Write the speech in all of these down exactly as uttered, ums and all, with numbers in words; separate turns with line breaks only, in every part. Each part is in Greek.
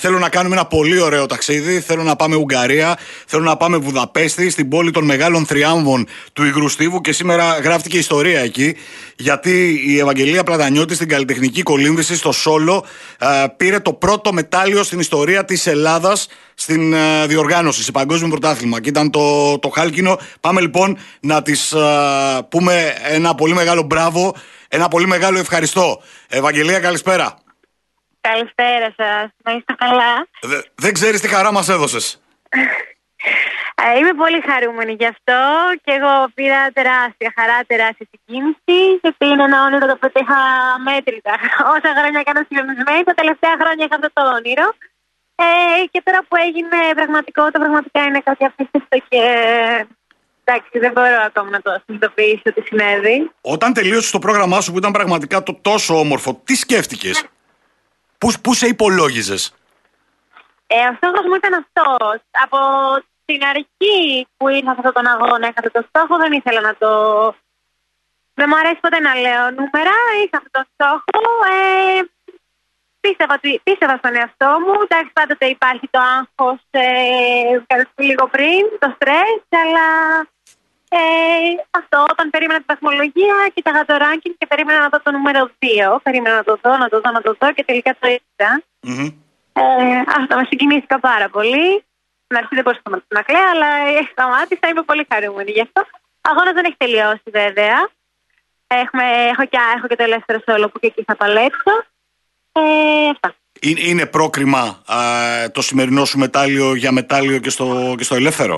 Θέλω να κάνουμε ένα πολύ ωραίο ταξίδι. Θέλω να πάμε Ουγγαρία, θέλω να πάμε Βουδαπέστη, στην πόλη των μεγάλων θριάμβων του υγρού στίβου. Και σήμερα γράφτηκε ιστορία εκεί, γιατί η Ευαγγελία Πλατανιώτη στην καλλιτεχνική κολύμβηση στο Σόλο ε, πήρε το πρώτο μετάλλιο στην ιστορία της Ελλάδας στην ε, διοργάνωση, σε παγκόσμιο πρωτάθλημα. Και ήταν το, το χάλκινο. Πάμε λοιπόν να της ε, πούμε ένα πολύ μεγάλο μπράβο, ένα πολύ μεγάλο ευχαριστώ. Ευαγγελία, καλησπέρα.
Καλησπέρα σας, να είστε καλά.
Δε, δεν ξέρεις τι χαρά μας έδωσες.
Είμαι πολύ χαρούμενη γι' αυτό και εγώ πήρα τεράστια χαρά, τεράστια συγκίνηση, γιατί είναι ένα όνειρο το οποίο είχα μέτρητα. Όσα χρόνια έκανα συγκλονισμένη, τα τελευταία χρόνια είχα αυτό το όνειρο. Ε, και τώρα που έγινε πραγματικότητα, πραγματικά είναι κάτι απίστευτο και εντάξει, δεν μπορώ ακόμα να το συνειδητοποιήσω τι συνέβη.
Όταν τελείωσες το πρόγραμμά σου που ήταν πραγματικά το τόσο όμορφο, τι σκέφτηκες? Πού, πού σε υπολόγιζες?
Ε, ο στόχος μου ήταν αυτός. Από την αρχή που ήρθα σε αυτόν τον αγώνα, είχα αυτό το στόχο, δεν ήθελα να το... Δεν μου αρέσει ποτέ να λέω νούμερα, είχα αυτόν τον στόχο. Ε, πίστευα, πίστευα στον εαυτό μου. Εντάξει, πάντοτε υπάρχει το άγχος ε, λίγο πριν, το στρες, αλλά... Ε, αυτό, όταν περίμενα τη βαθμολογία, κοίταγα το ranking και περίμενα να δω το νούμερο δύο. Περίμενα να το δω, να το δω, να το δω και τελικά το είδα. Mm-hmm. Ε, αυτό, με συγκινήθηκα πάρα πολύ. Στην αρχή δεν μπορούσα να σταματήσω να κλαίω, αλλά σταμάτησα, είμαι πολύ χαρούμενη γι' αυτό. Ο αγώνας δεν έχει τελειώσει βέβαια. Έχουμε, έχω, και, έχω και το ελεύθερο σόλο που και εκεί θα παλέψω. Ε, αυτά.
Είναι, είναι πρόκριμα α, το σημερινό σου μετάλλιο για μετάλλιο και στο, και στο ελεύθερο?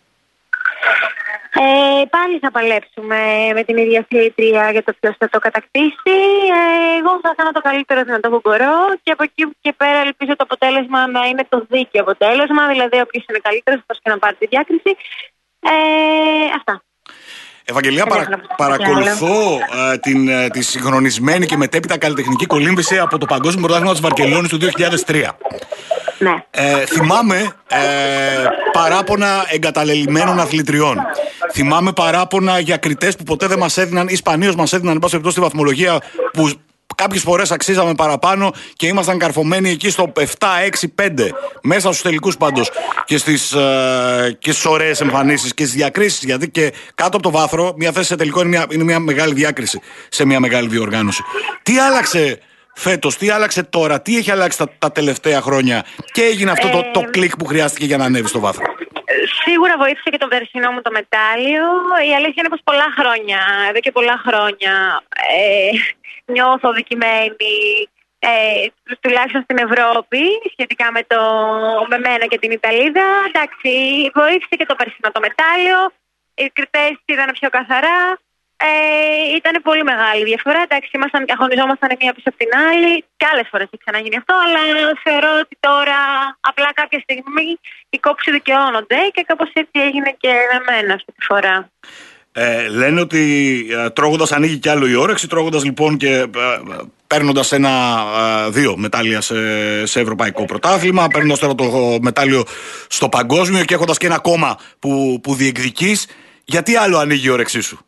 Ε, πάλι θα παλέψουμε με την ίδια αθλήτρια για το ποιος θα το κατακτήσει. Ε, εγώ θα κάνω το καλύτερο δυνατό που μπορώ και από εκεί και πέρα ελπίζω το αποτέλεσμα να είναι το δίκαιο αποτέλεσμα, δηλαδή όποιος είναι καλύτερος αυτός και να πάρει τη διάκριση. Ε, αυτά.
Ευαγγελία, παρα, παρακολουθώ ε, την, ε, τη συγχρονισμένη και μετέπειτα καλλιτεχνική κολύμβηση από το Παγκόσμιο Πρωτάθλημα της Βαρκελόνης του δύο χιλιάδες τρία.
Ναι.
Ε, θυμάμαι ε, παράπονα εγκαταλελειμμένων αθλητριών. Θυμάμαι παράπονα για κριτές που ποτέ δεν μας έδιναν ή σπανίως μας έδιναν, εν πάση περιπτώσει, στη βαθμολογία που κάποιες φορές αξίζαμε παραπάνω και ήμασταν καρφωμένοι εκεί στο επτά έξι πέντε. Μέσα στους τελικούς πάντως και στις, ε, και στις ωραίες εμφανίσεις και στις διακρίσεις. Γιατί και κάτω από το βάθρο, μια θέση σε τελικό είναι μια, είναι μια μεγάλη διάκριση σε μια μεγάλη διοργάνωση. Τι άλλαξε φέτος, τι άλλαξε τώρα, τι έχει αλλάξει τα, τα τελευταία χρόνια και έγινε αυτό το, το κλικ που χρειάστηκε για να ανέβει στο βάθρο?
Σίγουρα βοήθησε και το περσινό μου το μετάλλιο. Η αλήθεια είναι πως πολλά χρόνια, εδώ και πολλά χρόνια ε, νιώθω δικημένη, ε, τουλάχιστον στην Ευρώπη, σχετικά με, το, με μένα και την Ιταλίδα. Εντάξει, βοήθησε και το περσινό το μετάλλιο. Οι κριτές είδαν πιο καθαρά. Ε, ήταν πολύ μεγάλη διαφορά. Εντάξει, ήμασταν και αγωνιζόμασταν μία πίσω από την άλλη. Και άλλες φορές έχει ξαναγίνει αυτό, αλλά θεωρώ ότι τώρα απλά κάποια στιγμή οι κόψεις δικαιώνονται και κάπως έτσι έγινε και με μένα αυτή τη φορά.
Ε, λένε ότι ε, τρώγοντας ανοίγει κι άλλο η όρεξη, τρώγοντας λοιπόν και ε, παίρνοντας ένα, ε, δύο μετάλλια σε, σε ευρωπαϊκό πρωτάθλημα, παίρνοντας τώρα το μετάλλιο στο παγκόσμιο και έχοντας και ένα ακόμα που, που διεκδικείς, γιατί άλλο ανοίγει η όρεξή σου?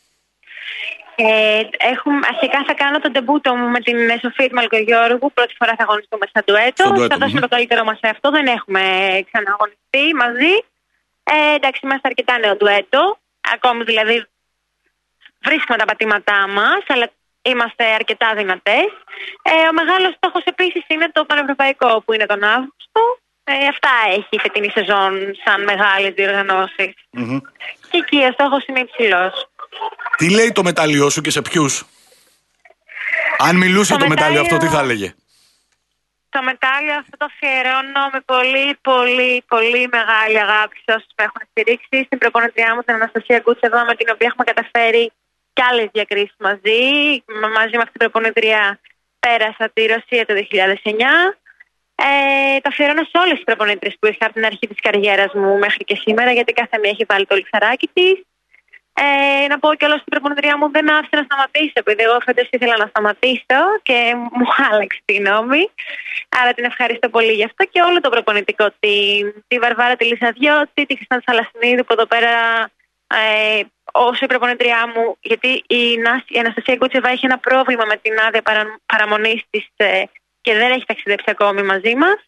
Ε, έχουμε, αρχικά θα κάνω τον ντεμπούτο μου με την Σοφία του Μαλκογιώργου. Πρώτη φορά θα αγωνιστούμε σαν ντουέτο. Θα δώσουμε mm-hmm. το καλύτερό μας σε αυτό. Δεν έχουμε ξαναγωνιστεί μαζί. Ε, εντάξει, είμαστε αρκετά νέο ντουέτο. Ακόμη δηλαδή βρίσκουμε τα πατήματά μας, αλλά είμαστε αρκετά δυνατές. Ε, ο μεγάλος στόχος επίσης είναι το Πανευρωπαϊκό που είναι τον Αύγουστο. Ε, αυτά έχει η φετινή σεζόν σαν μεγάλες διοργανώσεις. Mm-hmm. Και εκεί ο στόχος είναι υψηλός.
Τι λέει το μετάλλιό σου και σε ποιους? Αν μιλούσε το, το μετάλλιο, μετάλλιο αυτό, τι θα έλεγε?
Το μετάλλιο αυτό το αφιερώνω με πολύ πολύ πολύ μεγάλη αγάπη σε όσους με έχουν στηρίξει. Στην προπονητριά μου την Αναστασία Κούτσεβα, με την οποία έχουμε καταφέρει κι άλλες διακρίσεις μαζί. Μαζί με αυτή την προπονητριά πέρασα τη Ρωσία το δύο χιλιάδες εννιά. Ε, το αφιερώνω σε όλες τις προπονήτριες που είχα από την αρχή της καριέρας μου μέχρι και σήμερα, γιατί κάθε μία έχει βάλει το λιξαράκι της. Ε, να πω κιόλας στην προπονητριά μου δεν άφησε να σταματήσω, επειδή εγώ φέτος ήθελα να σταματήσω και μου άλλαξε τη γνώμη. Άρα την ευχαριστώ πολύ γι' αυτό και όλο το προπονητικό team. Τη Βαρβάρα τη Λισαδιώτη, τη Χριστίνα Θαλασσινίδη που εδώ πέρα ε, όσο η προπονητριά μου, γιατί η, η Αναστασία Κούτσεβα έχει ένα πρόβλημα με την άδεια παρα, παραμονής της ε, και δεν έχει ταξιδέψει ακόμη μαζί μας.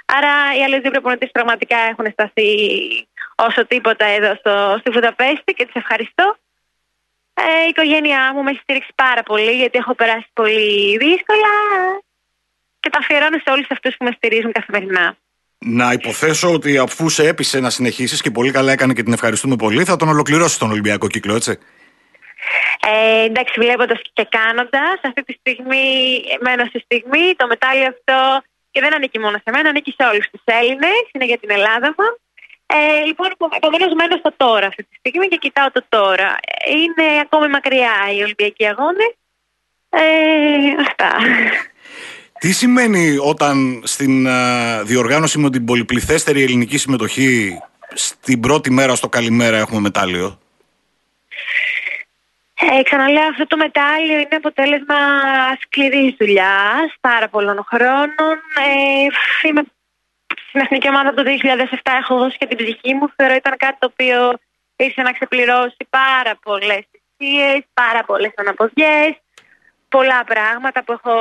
Άρα οι άλλοι δύο προπονητές πραγματικά έχουν σταθεί όσο τίποτα εδώ στο, στη Βουδαπέστη και τους ευχαριστώ. Ε, η οικογένειά μου με έχει στηρίξει πάρα πολύ, γιατί έχω περάσει πολύ δύσκολα και τα αφιερώνω σε όλους αυτούς που με στηρίζουν καθημερινά.
Να υποθέσω ότι αφού σε έπεισε να συνεχίσεις, και πολύ καλά έκανε και την ευχαριστούμε πολύ, θα τον ολοκληρώσεις τον Ολυμπιακό κύκλο, έτσι?
Ε, εντάξει, βλέποντας και κάνοντας, αυτή τη στιγμή μένω στη στιγμή, το μετάλλιο αυτό, και δεν ανήκει μόνο σε μένα, ανήκει σε όλους τους Έλληνες, είναι για την Ελλάδα μου. Ε, λοιπόν, επομένως μένω στο τώρα αυτή τη στιγμή και κοιτάω το τώρα. Είναι ακόμη μακριά οι Ολυμπιακοί αγώνες. Ε, αυτά.
Τι σημαίνει όταν στην uh, διοργάνωση με την πολυπληθέστερη ελληνική συμμετοχή στην πρώτη μέρα στο καλημέρα έχουμε μετάλλιο?
Ε, ξαναλέω, αυτό το μετάλλιο είναι αποτέλεσμα σκληρής δουλειάς, πάρα πολλών χρόνων. Ε, είμαι στην εθνική ομάδα από το δύο χιλιάδες επτά, έχω δώσει και την ψυχή μου. Θεωρώ ήταν κάτι το οποίο ήρθε να ξεπληρώσει πάρα πολλές θυσίες, πάρα πολλές αναποδιές, πολλά πράγματα που έχω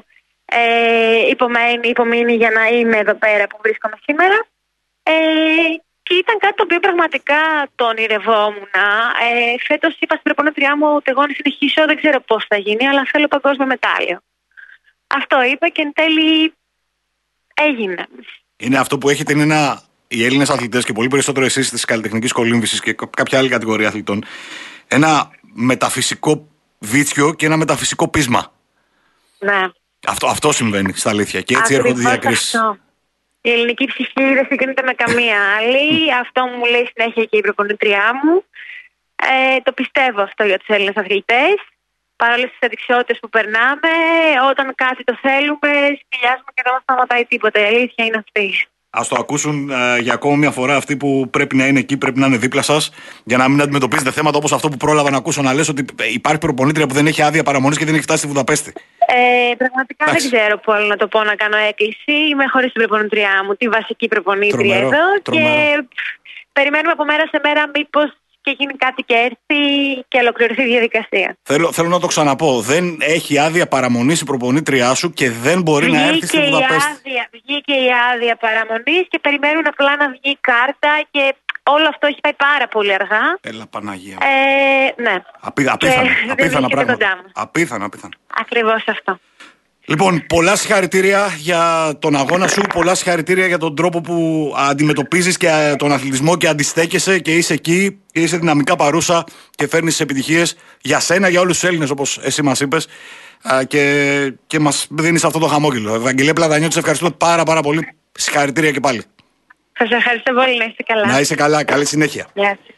ε, υπομείνει, υπομείνει για να είμαι εδώ πέρα που βρίσκομαι σήμερα. Ε, και ήταν κάτι το οποίο πραγματικά το ονειρευόμουν. Ε, φέτος είπα στην προπονήτριά μου ότι εγώ να συνεχίσω, δεν ξέρω πώς θα γίνει, αλλά θέλω παγκόσμιο μετάλλιο. Αυτό είπα και εν τέλει έγινε.
Είναι αυτό που έχετε, είναι ένα, οι Έλληνες αθλητές και πολύ περισσότερο εσείς της καλλιτεχνικής κολύμβησης και κάποια άλλη κατηγορία αθλητών, ένα μεταφυσικό βίτσιο και ένα μεταφυσικό πείσμα.
Ναι.
Αυτό, αυτό συμβαίνει στα αλήθεια και έτσι
Ακριβώς
έρχονται διακρίσεις.
Αυτό. Η ελληνική ψυχή δεν συγκρίνεται με καμία άλλη. Αυτό μου λέει συνέχεια και η προπονήτριά μου. Ε, το πιστεύω αυτό για τους Έλληνες αθλητές. Παρόλες τις αδειξιότητες που περνάμε, όταν κάτι το θέλουμε, σκυλιάζουμε και δεν μας σταματάει τίποτα. Η αλήθεια είναι αυτή.
Ας το ακούσουν ε, για ακόμα μια φορά αυτοί που πρέπει να είναι εκεί, πρέπει να είναι δίπλα σας, για να μην αντιμετωπίζετε θέματα όπως αυτό που πρόλαβα να ακούσω, να λες ότι υπάρχει προπονήτρια που δεν έχει άδεια παραμονής και δεν έχει φτάσει στη Βουδαπέστη.
Ε, πραγματικά Άξι. δεν ξέρω πώς να το πω, να κάνω έκκληση. Είμαι χωρίς την προπονήτριά μου, τη βασική προπονήτρια τρομερό, εδώ. Τρομερό. Και περιμένουμε από μέρα σε μέρα μήπως και γίνει κάτι και έρθει και ολοκληρωθεί η διαδικασία.
Θέλω, θέλω να το ξαναπώ. Δεν έχει άδεια παραμονής η προπονήτριά σου και δεν μπορεί βγήκε να έρθει στη Βουδαπέστη.
Βγήκε η άδεια παραμονής και περιμένουν απλά να βγει η κάρτα και όλο αυτό έχει πάει πάρα πολύ αργά.
Έλα Παναγία.
Ε, ναι.
Απί, απίθανα, απίθανα πράγματα. Απίθανα, απίθανα.
Ακριβώς αυτό.
Λοιπόν, πολλά συγχαρητήρια για τον αγώνα σου, πολλά συγχαρητήρια για τον τρόπο που αντιμετωπίζεις και τον αθλητισμό και αντιστέκεσαι και είσαι εκεί και είσαι δυναμικά παρούσα και φέρνεις τις επιτυχίες για σένα, για όλους τους Έλληνες όπως εσύ μας είπες και, και μας δίνεις αυτό το χαμόγελο. Ευαγγελία Πλατανιώτη, σε ευχαριστούμε πάρα πάρα πολύ. Συγχαρητήρια και πάλι.
Σας ευχαριστώ πολύ, να είστε καλά.
Να είσαι καλά, καλή συνέχεια.
Γεια σας.